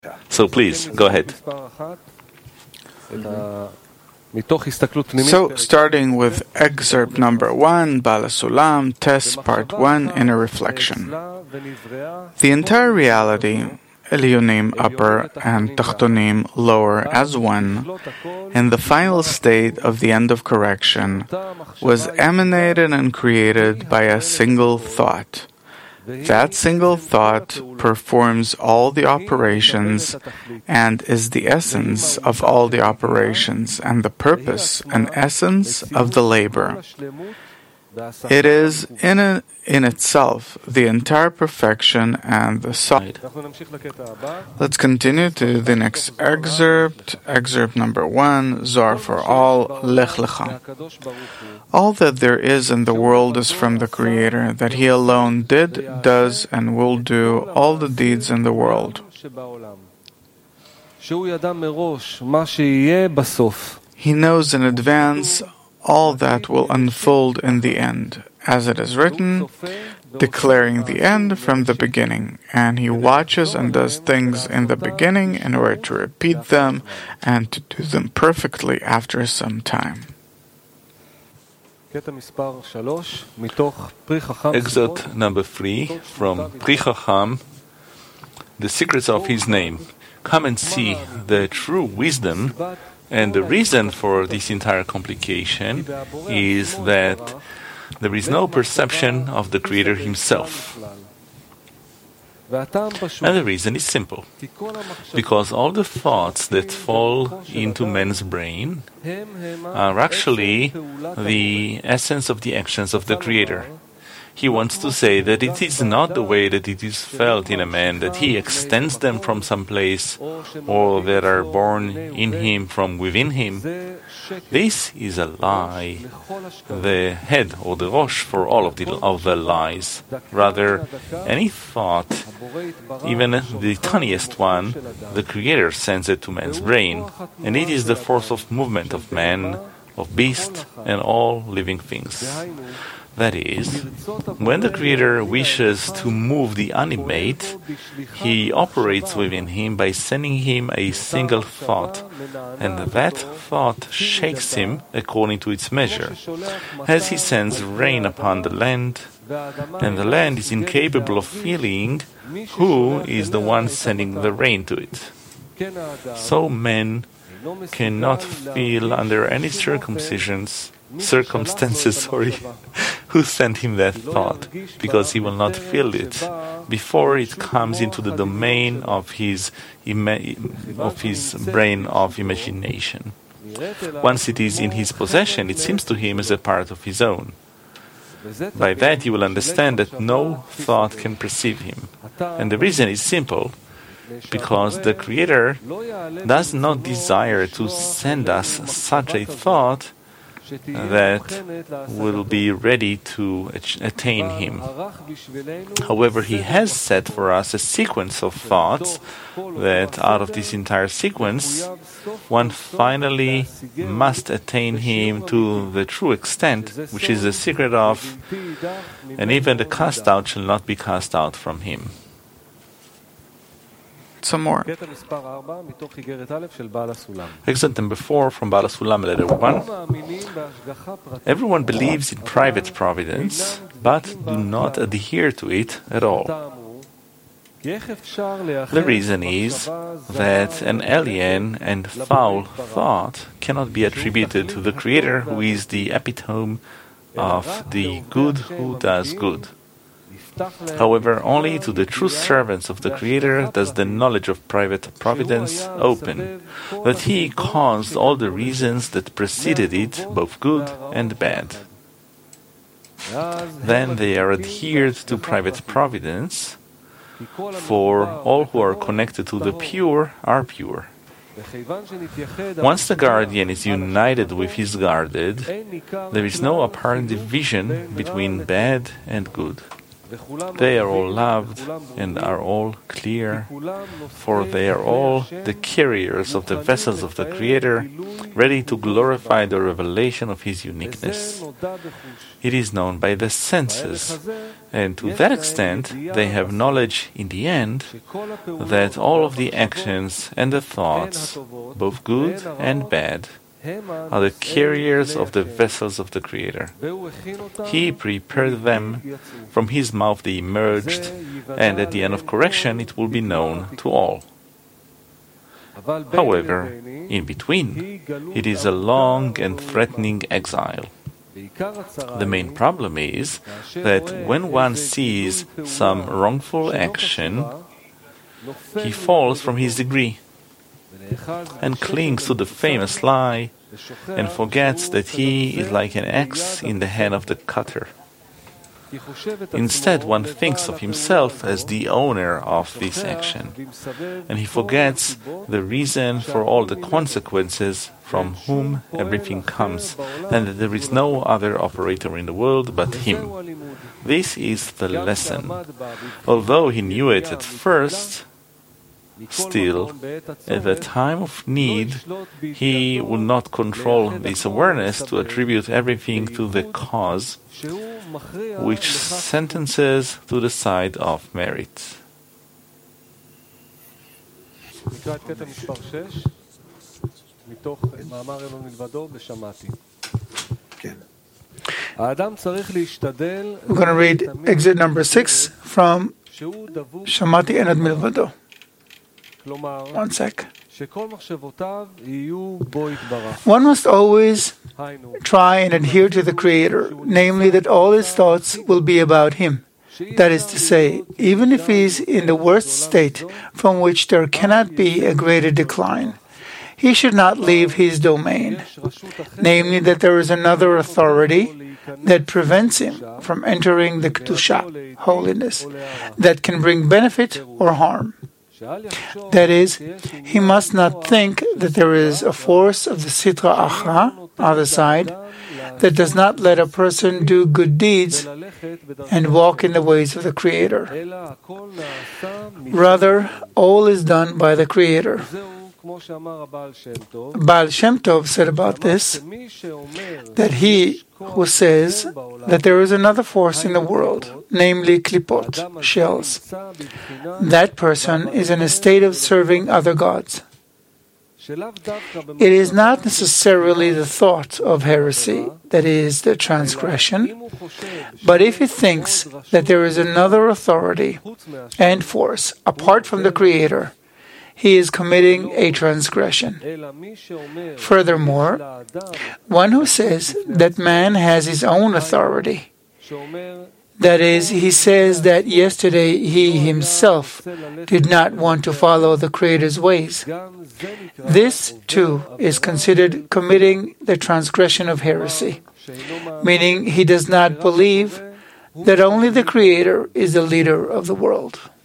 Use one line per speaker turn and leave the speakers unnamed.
So please, go ahead.
So, starting with excerpt number 1, Baal HaSulam, test part 1, inner reflection. The entire reality, Elyonim upper and Tachtonim lower as one, in the final state of the end of correction, was emanated and created by a single thought. That single thought performs all the operations and is the essence of all the operations and the purpose and essence of the labor. It is in itself the entire perfection and the side. Let's continue to the next excerpt, excerpt number 1, Zohar for all, Lech Lecha. All that there is in the world is from the Creator, that He alone did, does, and will do all the deeds in the world. He knows in advance all that will unfold in the end, as it is written, declaring the end from the beginning, and He watches and does things in the beginning in order to repeat them and to do them perfectly after some time.
Excerpt number 3 from Pri Chacham, The Secrets of His Name. Come and see the true wisdom. And the reason for this entire complication is that there is no perception of the Creator Himself. And the reason is simple. Because all the thoughts that fall into man's brain are actually the essence of the actions of the Creator. He wants to say that it is not the way that it is felt in a man, that he extends them from some place, or that are born in him from within him. This is a lie, the head or the rosh for all of the lies. Rather, any thought, even the tiniest one, the Creator sends it to man's brain, and it is the force of movement of man, of beast, and all living things. That is, when the Creator wishes to move the animate, He operates within him by sending him a single thought, and that thought shakes him according to its measure, as He sends rain upon the land, and the land is incapable of feeling who is the one sending the rain to it. So men cannot feel under any circumstances, who sent him that thought, because he will not feel it before it comes into the domain of his brain of imagination. Once it is in his possession, it seems to him as a part of his own. By that you will understand that no thought can perceive him. And the reason is simple, because the Creator does not desire to send us such a thought that will be ready to attain Him. However, He has set for us a sequence of thoughts that out of this entire sequence, one finally must attain Him to the true extent, which is the secret of, and even the cast out shall not be cast out from Him.
Some more.
Excerpt number 4 from Baal HaSulam, letter 1. Everyone believes in private providence, but do not adhere to it at all. The reason is that an alien and foul thought cannot be attributed to the Creator, who is the epitome of the good who does good. However, only to the true servants of the Creator does the knowledge of private providence open, that He caused all the reasons that preceded it, both good and bad. Then they are adhered to private providence, for all who are connected to the pure are pure. Once the guardian is united with his guarded, there is no apparent division between bad and good. They are all loved and are all clear, for they are all the carriers of the vessels of the Creator, ready to glorify the revelation of His uniqueness. It is known by the senses, and to that extent they have knowledge in the end that all of the actions and the thoughts, both good and bad, are the carriers of the vessels of the Creator. He prepared them, from His mouth they emerged, and at the end of correction it will be known to all. However, in between, it is a long and threatening exile. The main problem is that when one sees some wrongful action, he falls from his degree and clings to the famous lie and forgets that he is like an axe in the hand of the cutter. Instead, one thinks of himself as the owner of this action, and he forgets the reason for all the consequences from whom everything comes, and that there is no other operator in the world but him. This is the lesson. Although he knew it at first, still, at the time of need, he would not control this awareness to attribute everything to the cause, which sentences to the side of merit.
We're going to read exit number 6 from Shamati Enad Milvado. One sec. One must always try and adhere to the Creator, namely that all his thoughts will be about Him. That is to say, even if he is in the worst state from which there cannot be a greater decline, he should not leave his domain, namely that there is another authority that prevents him from entering the Kedusha, holiness, that can bring benefit or harm. That is, he must not think that there is a force of the Sitra Achra, other side, that does not let a person do good deeds and walk in the ways of the Creator. Rather, all is done by the Creator. Baal Shem Tov said about this, that he who says that there is another force in the world, namely klipot, shells, that person is in a state of serving other gods. It is not necessarily the thought of heresy, that is, the transgression, but if he thinks that there is another authority and force apart from the Creator, he is committing a transgression. Furthermore, one who says that man has his own authority, that is, he says that yesterday he himself did not want to follow the Creator's ways, this too is considered committing the transgression of heresy, meaning he does not believe that only the Creator is the leader of the world.